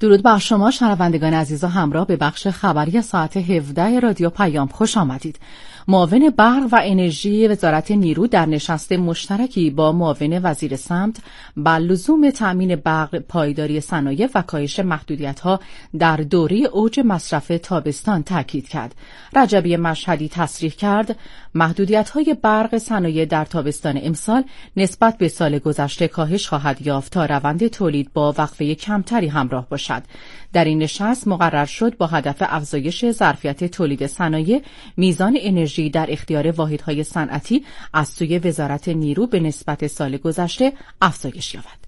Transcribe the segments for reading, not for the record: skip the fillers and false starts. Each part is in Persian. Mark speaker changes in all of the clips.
Speaker 1: درود بر شما شنوندگان عزیز و همراه به بخش خبری ساعت 17 رادیو پیام خوش آمدید. معاون برق و انرژی وزارت نیرو در نشست مشترکی با معاون وزیر سمت بر لزوم تأمین برق، پایداری صنایع و کاهش محدودیت‌ها در دوره اوج مصرف تابستان تاکید کرد. رجبی مشهدی تصریح کرد محدودیت‌های برق صنایع در تابستان امسال نسبت به سال گذشته کاهش خواهد یافت تا روند تولید با وقفه کمتری همراه باشد. در این نشست مقرر شد با هدف افزایش ظرفیت تولید صنایع، میزان انرژی در اختیار واحدهای صنعتی از سوی وزارت نیرو به نسبت سال گذشته افزایش یابد.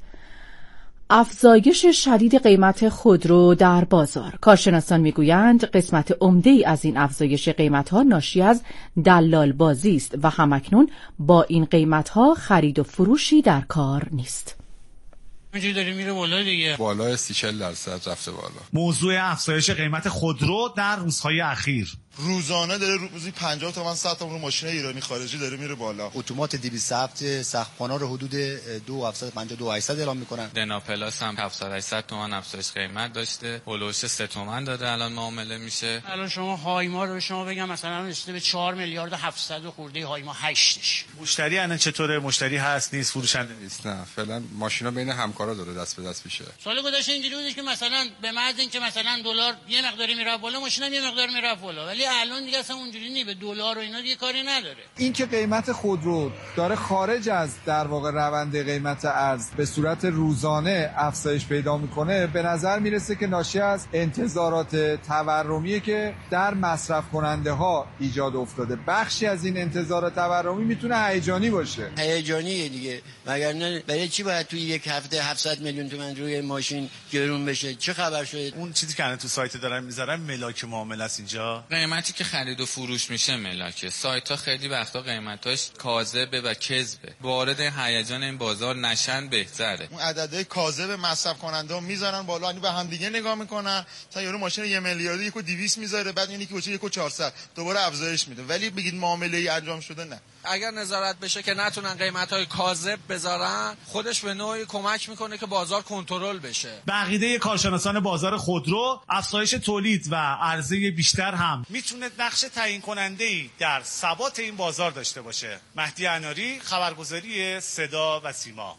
Speaker 1: افزایش شدید قیمت خودرو در بازار. کارشناسان میگویند قسمت عمده‌ای از این افزایش قیمت‌ها ناشی از دلال بازی است و همکنون با این قیمت‌ها خرید و فروشی در کار نیست.
Speaker 2: اینجوری داره میره بالا دیگه.
Speaker 3: بالای 30-40% رفته بالا.
Speaker 4: موضوع افزایش قیمت خودرو در روزهای اخیر.
Speaker 5: روزانه داره روزی 50 تومن 100 تومن رو ماشین ایرانی خارجی داره میره بالا.
Speaker 6: اتومات 207 سقف‌خونا رو حدود 2750-2800 اعلام میکنن.
Speaker 7: دنا پلاس هم 700-800 تومن افزایش قیمت داشته. هولوش 3 تومن داره الان معامله میشه.
Speaker 2: الان شما هایما رو شما بگم مثلا رسیده به 4 میلیارد و 700 خورده هایما 8ش.
Speaker 4: مشتری الان چطوره؟ مشتری هست نیست؟ فروشنده
Speaker 3: نیست؟ نه فعلا ماشینا بین همکارا داره دست به دست میشه.
Speaker 2: سال گذشته اینجوری بودش که مثلا به محض اینکه مثلا دلار یه مقداری میره بالا ماشینا یه مقدار میره بالا، ولی الان دیگه اصلا اونجوری نیست. به دلار و اینا دیگه کاری نداره.
Speaker 8: این که قیمت خودرو داره خارج از در واقع روند قیمت ارز به صورت روزانه افزایش پیدا میکنه، به نظر میرسه که ناشی از انتظارات تورمیه که در مصرف کننده ها ایجاد افتاده. بخشی از این انتظارات تورمی میتونه هیجانی باشه.
Speaker 9: هیجانیه دیگه، مگر نه برای چی باید توی یک هفته 700 میلیون تومان روی ماشین گرون بشه؟ چه خبر شده؟
Speaker 4: اون چیزی که الان تو سایت دارن میذارن ملاک معامله است. اینجا
Speaker 7: قیمتی که خرید و فروش میشه ملاکه. سایت ها خیلی وقتا قیمتاش کاذبه و کذبه. وارد هیجان این بازار نشن بهتره.
Speaker 5: اون عددهای کاذب مصرف کننده ها میذارن بالا، یعنی به هم دیگه نگاه میکنن. مثلا یارو ماشین 1 میلیارد 1.200 میذاره، بعد اینی که 1.400 دوباره افزایش میده، ولی بگید معامله ای انجام شده نه.
Speaker 10: اگر نظارت بشه که نتونن قیمت‌های کاذب بذارن، خودش به نوعی کمک میکنه که بازار کنترل بشه.
Speaker 4: به عقیده کارشناسان بازار خودرو، افزایش تولید و عرضه بیشتر هم میتونه نقش تعیین کننده‌ای در ثبات این بازار داشته باشه. مهدی اناری، خبرگزاری صدا و سیما.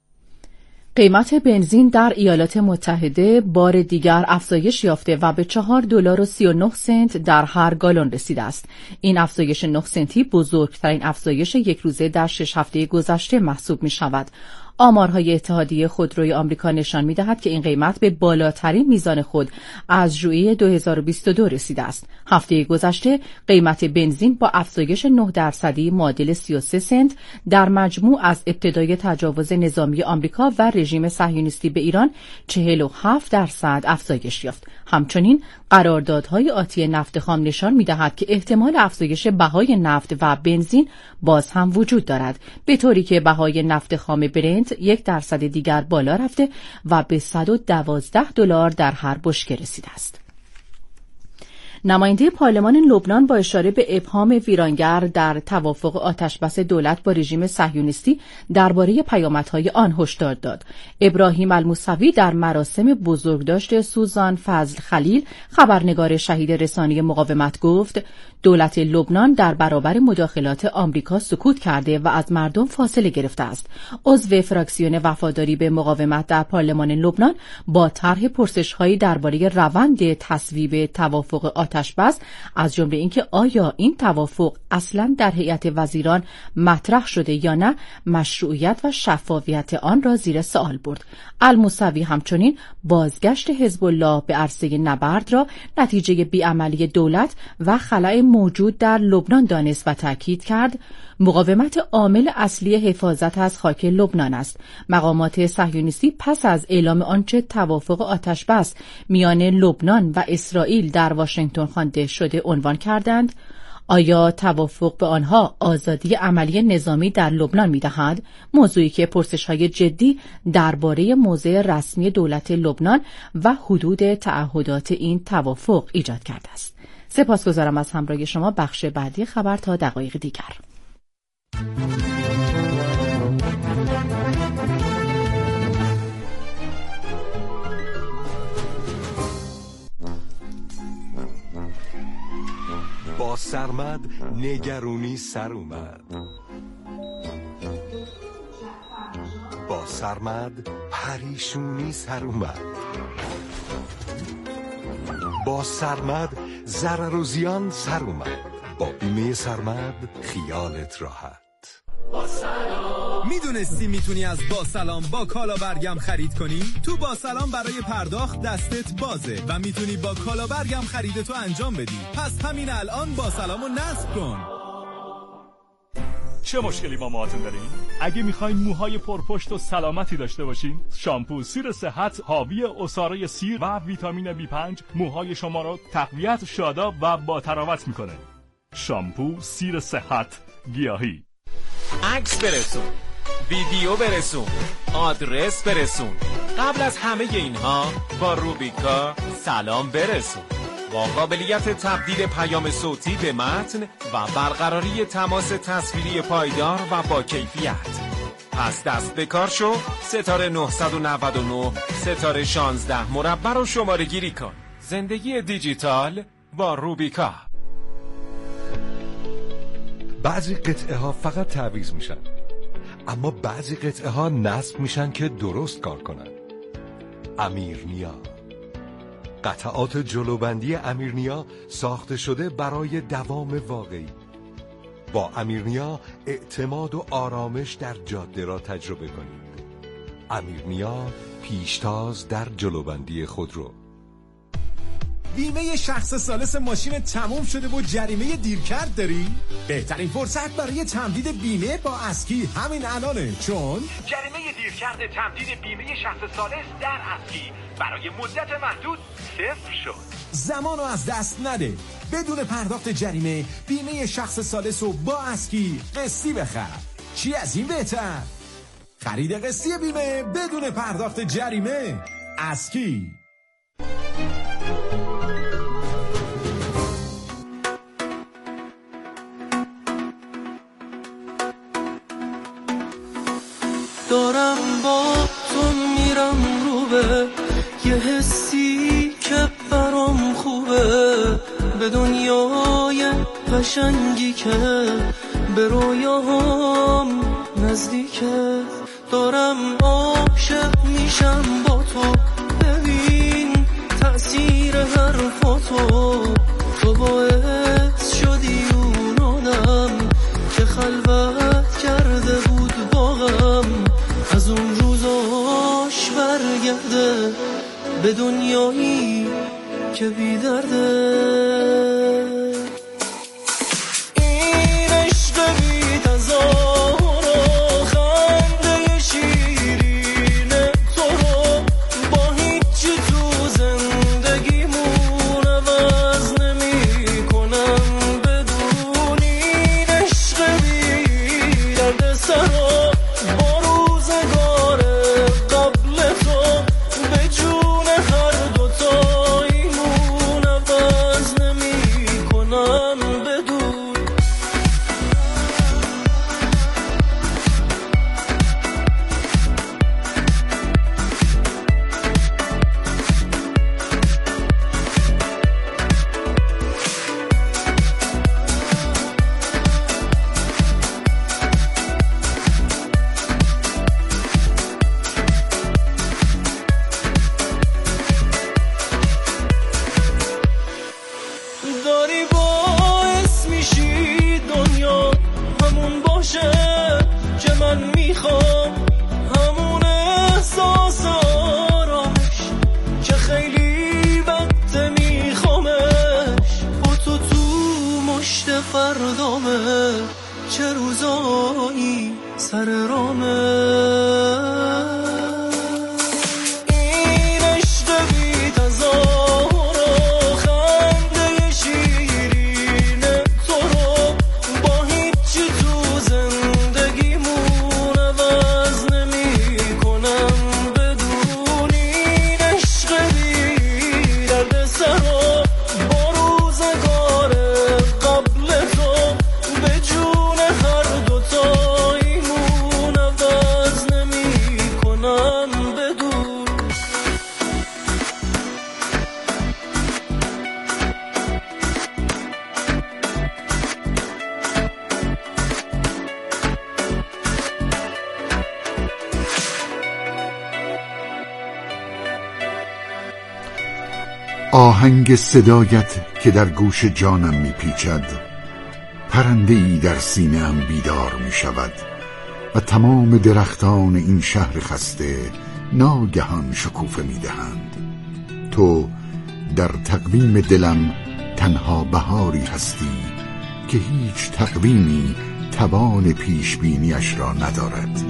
Speaker 1: قیمت بنزین در ایالات متحده بار دیگر افزایش یافته و به $4.39 در هر گالن رسیده است. این افزایش 9 سنتی بزرگترین افزایش یک روزه در 6 هفته گذشته محسوب می شود. آمارهای اتحادیه خودروی آمریکا نشان می‌دهد که این قیمت به بالاترین میزان خود از ژوئیه 2022 رسیده است. هفته گذشته قیمت بنزین با افزایش 9% معادل 33 سنت در مجموع از ابتدای تجاوز نظامی آمریکا و رژیم صهیونیستی به ایران 47% افزایش یافت. همچنین قراردادهای آتی نفت خام نشان می‌دهد که احتمال افزایش بهای نفت و بنزین باز هم وجود دارد، به طوری که بهای نفت خام برنت 1% دیگر بالا رفته و به $112 در هر بشکه رسیده است. نماینده پارلمان لبنان با اشاره به ابهام ویرانگر در توافق آتشبس دولت با رژیم صهیونیستی درباره پیامدهای آن هشدار داد. ابراهیم الموسوی در مراسم بزرگداشت سوزان فضل خلیل، خبرنگار شهید رسانه مقاومت، گفت دولت لبنان در برابر مداخلات آمریکا سکوت کرده و از مردم فاصله گرفته است. عضو فراکسیون وفاداری به مقاومت در پارلمان لبنان با طرح پرسش‌هایی درباره روند تصویب توافق آتشبس، از جمله اینکه آیا این توافق اصلاً در هیئت وزیران مطرح شده یا نه، مشروعیت و شفافیت آن را زیر سوال برد. الموسوی همچنین بازگشت حزب الله به عرصه نبرد را نتیجه بیعملی دولت و خلأ موجود در لبنان دانست و تاکید کرد مقاومت عامل اصلی حفاظت از خاک لبنان است. مقامات صهیونیستی پس از اعلام آنچه توافق آتشبس میان لبنان و اسرائیل در واشنگتن خوانده شده عنوان کردند: آیا توافق به آنها آزادی عملی نظامی در لبنان می‌دهد؟ موضوعی که پرسش‌های جدی درباره موضع رسمی دولت لبنان و حدود تعهدات این توافق ایجاد کرده است. سپاسگزارم از همراهی شما. بخش بعدی خبر تا دقایق دیگر.
Speaker 11: با سرمد نگرونی سر اومد. با سرمد پریشونی سر اومد. با سرمد ضرر و زیان سر اومد. با بیمه سرمد خیالت راحت.
Speaker 12: با سلام. میدونستی میتونی از با سلام با کالا برگم خرید کنی؟ تو با سلام برای پرداخت دستت بازه و میتونی با کالا برگم خریدتو انجام بدی. پس همین الان با سلامو نصب کن.
Speaker 13: چه مشکلی با موهاتون دارین؟ اگه میخواین موهای پرپشت و سلامتی داشته باشین، شامپو سیر صحت حاوی عصاره سیر و ویتامین B5 موهای شما رو تقویت، شاداب و با تراوت میکنه. شامپو سیر صحت گیاهی.
Speaker 14: عکس برسون، ویدیو برسون، آدرس برسون. قبل از همه اینها با روبیکا سلام برسون. با قابلیت تبدیل پیام صوتی به متن و برقراری تماس تصویری پایدار و با کیفیت. پس دست به کار شو. ستاره 999 ستاره 16 مربع رو شماره گیری کن. زندگی دیجیتال با روبیکا.
Speaker 11: بعضی قطعه ها فقط تعویض میشن، اما بعضی قطعه ها نصب میشن که درست کار کنن. امیرنیا، قطعات جلوبندی امیرنیا ساخته شده برای دوام واقعی. با امیرنیا اعتماد و آرامش در جاده را تجربه کنید. امیرنیا، پیشتاز در جلوبندی خودرو.
Speaker 12: بیمه شخص ثالث ماشین تموم شده و جریمه دیرکرد داری؟ بهترین فرصت برای تمدید بیمه با اسکی همین الانه، چون
Speaker 15: جریمه دیرکرد تمدید بیمه شخص ثالث در اسکی برای مدت محدود صفر شد.
Speaker 12: زمانو از دست نده. بدون پرداخت جریمه بیمه شخص ثالث رو با اسکی قسطی بخر. چی از این بهتر؟ خرید قسطی بیمه بدون پرداخت جریمه. اسکی.
Speaker 16: دارم با تو میرم رو به یه حسی که برام خوبه، به دنیای قشنگی که به رویاهام نزدیکه. دارم عاشق میشم با تو، ببین تأثیر حرفاتو. تو باعث شدی اون آدم که خلوت کرده بود با غم، از اون روزاش برگرده به دنیایی که بی درده. این عشق بی تظاهر و خنده شیرین تو رو با هیچی تو زندگیمون عوض نمی کنم بدون. این عشق بی درد سرا با روزگار قبل تو به جون هر دوتاییمون عوض نمی کنم بدون. داری باعث میشی دنیا همون باشه که من میخوام، همون احساس آرامش که خیلی وقت میخوامش. با تو مشت فردامه، چه روزایی سر رامه. این عشق بی تظاهر و خنده شیرین تو رو با هیچی تو زندگیمون عوض نمی کنم بدون. این عشق بی درد سرا با روزگار قبل تو به جون هر دوتاییمون عوض نمی
Speaker 17: آهنگ صدایت که در گوش جانم میپیچد، پرنده‌ای در سینه‌ام بیدار میشود و تمام درختان این شهر خسته ناگهان شکوفه میدهند. تو در تقویم دلم تنها بهاری هستی که هیچ تقویمی توان پیش بینیش را ندارد.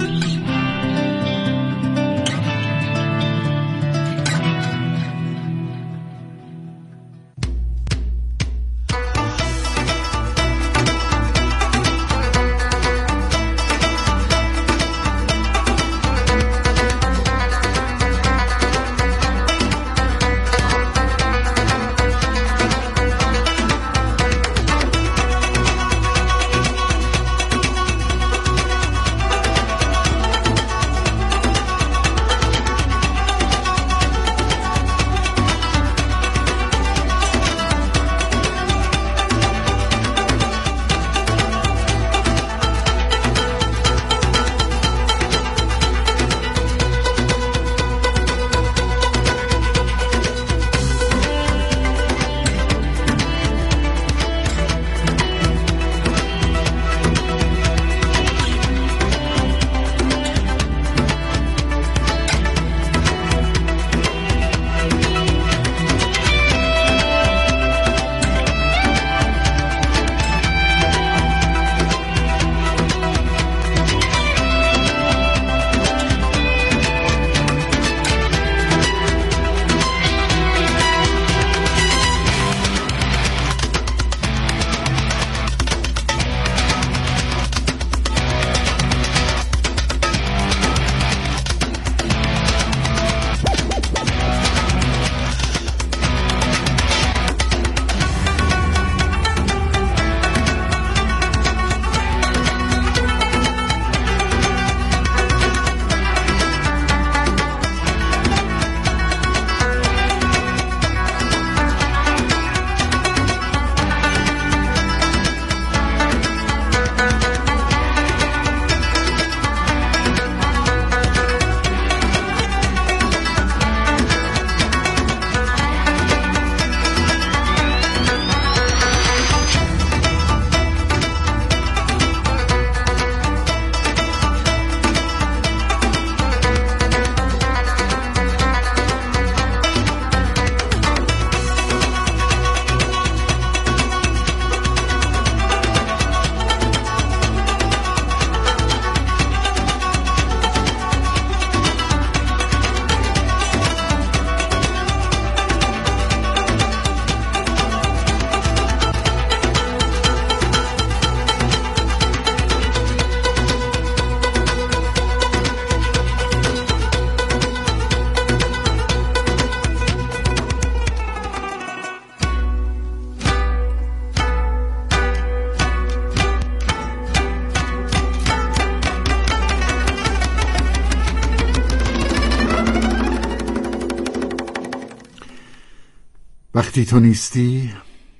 Speaker 17: وقتی تو نیستی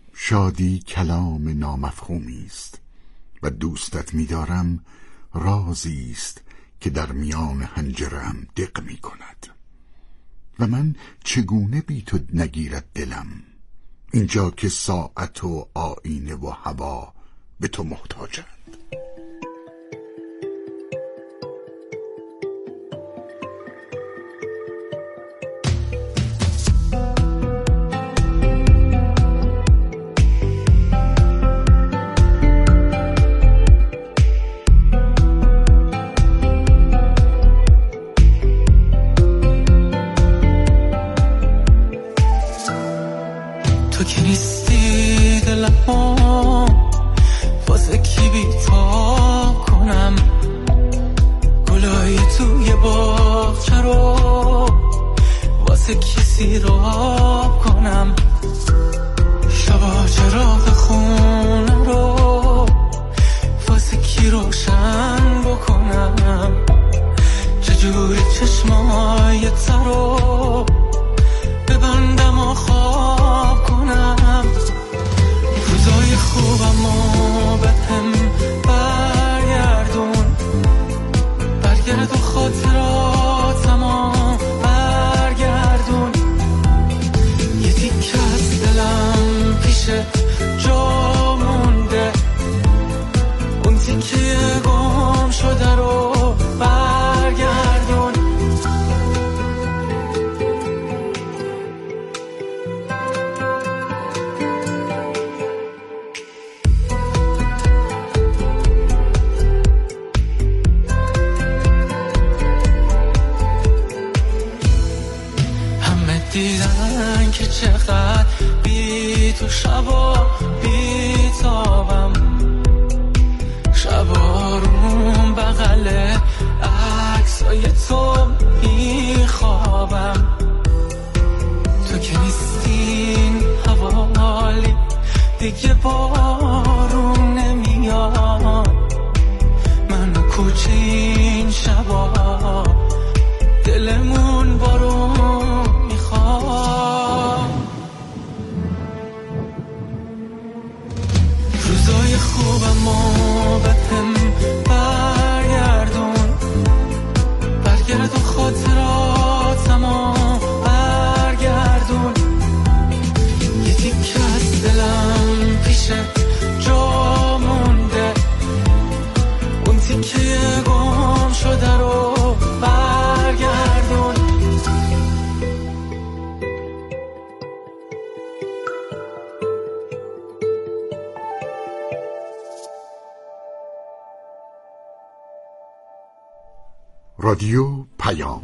Speaker 17: شادی کلام نامفهومی است و دوستت می‌دارم رازی است که در میان حنجره‌ام دق می‌کند و من چگونه بی تو نگیرد دلم اینجا که ساعت و آینه و هوا به تو محتاجند.
Speaker 16: تو که نیستی دلم واسه کی بی‌تاب کنم، گلای توی باغچه رو واسه کی سیراب کنم، شبا چراغ خونه رو واسه کی روشن بکنم، چجوری چشمای ترو ببندم و خواب کنم، روزای خوبم و به هم برگرد و خاطراتم و برگردون، یه تیکه دیگه بارون نمیاد، منو کوچه این شبا دلمون بارون میخواد. روزای خوبمو به هم برگردون خاطراتمو برگردون، یه تیکه از دلم پیشه جا مونده، اون تیکه گم شده رو برگردون.
Speaker 17: رادیو پیام.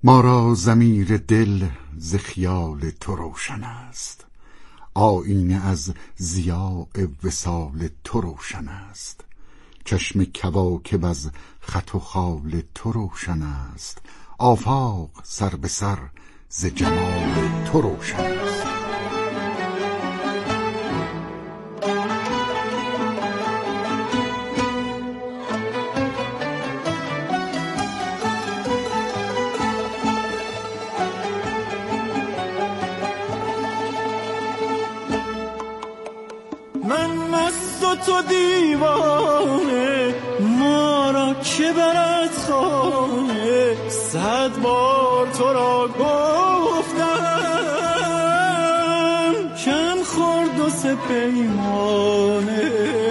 Speaker 17: ما را ضمیر دل ز خیال تو روشن است، آینه از ضیاء وصال تو روشن است. چشم کواکب از خط و خال تو روشن است، آفاق سر به سر ز جمال تو روشن است.
Speaker 16: تو دیوانه، ما را که برد خانه، 100 بار تو را گفتم کم خورد و سه پیمانه.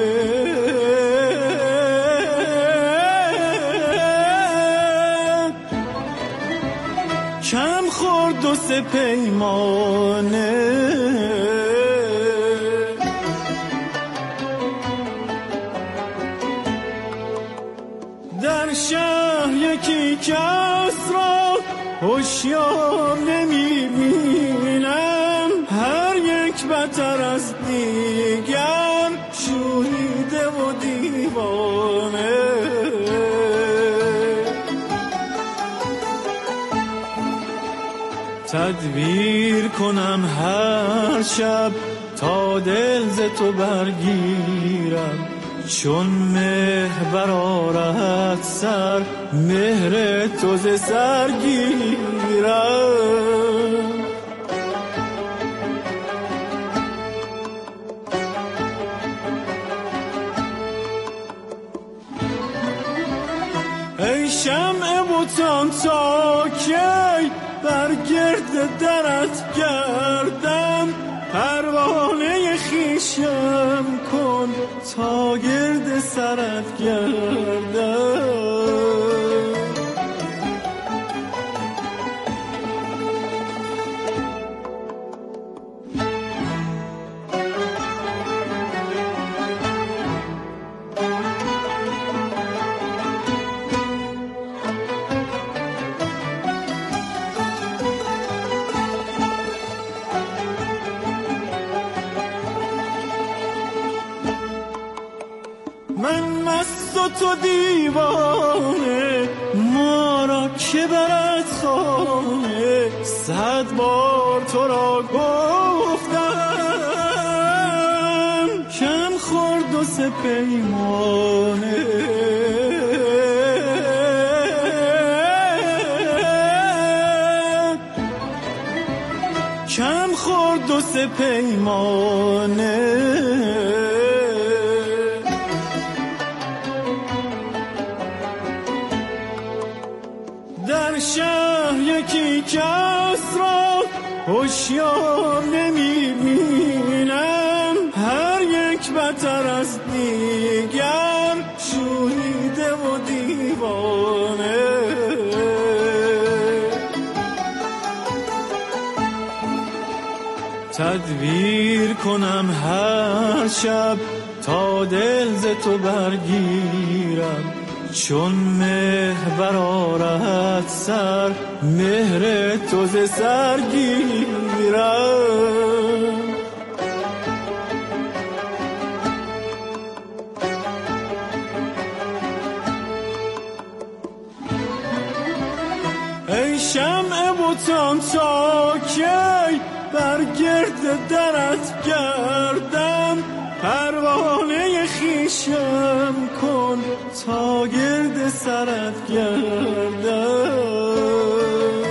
Speaker 16: کم خورد و سه پیمانه. در شهر یکی کس را هوشیار نمی‌بینم، هر یک بتر از دیگر شوریده و دیوانه. تدبیر کنم هر شب تا دل ز تو برگیرم، چون مهر برآرد سر مهر تو ز سر گیرم. ای شمع بتان تا کی بر گرد درت گردم، پروانه خویشم کن تا گرد سرت گردم. من مست و تو دیوانه، ما را که برد خانه، 100 بار تو را گفتم کم خورد و سه پیمانه. کم خورد و سه پیمانه. در شهر یکی کس را هوشیار نمی‌بینم، هر یک بتر از دیگر شوریده و دیوانه. تدبیر کنم هر شب تا دل ز تو برگیرم، چون مهر برآرد سر مهر تو ز سر گیرم. ای شمع بتان تا کی بر گرد درت گردم، پروانه خویشم کن تا گرد سرت گردم.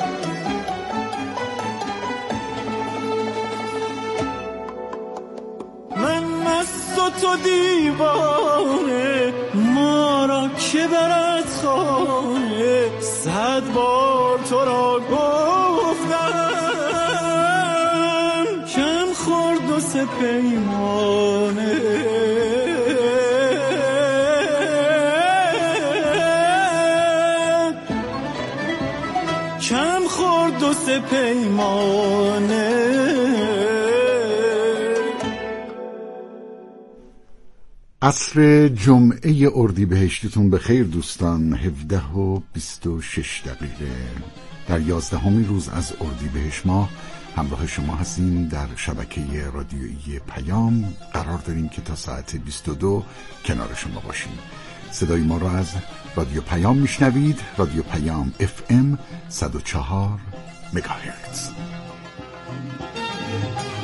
Speaker 16: من مست و تو دیوانه، ما را که برد خانه، 100 بار تو را گفتم کم خورد و سه پیمانه. کم خورد و سه پیمانه.
Speaker 17: عصر جمعه اردیبهشتتون بخیر دوستان. 17:26 در 11مین روز از اردیبهشت ماه همراه شما هستیم. در شبکه رادیویی پیام قرار داریم که تا ساعت 22 کنار شما باشیم. صدای ما را از رادیو پیام میشنوید. رادیو پیام FM 104 مگاهرتز.